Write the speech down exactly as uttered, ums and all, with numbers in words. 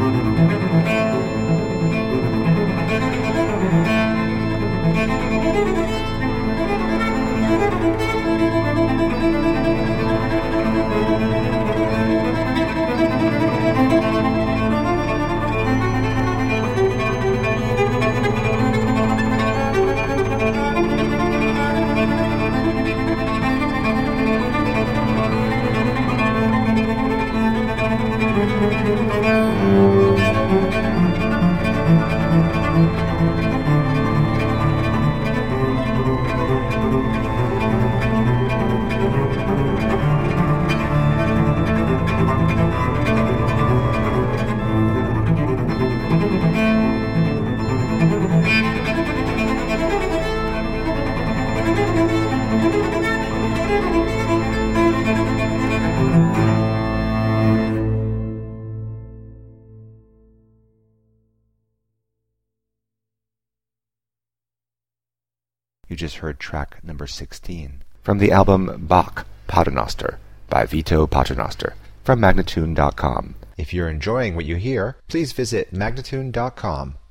You just heard track number sixteen from the album Bach Paternoster by Vito Paternoster from Magnatune dot com. If you're enjoying what you hear, please visit Magnatune dot com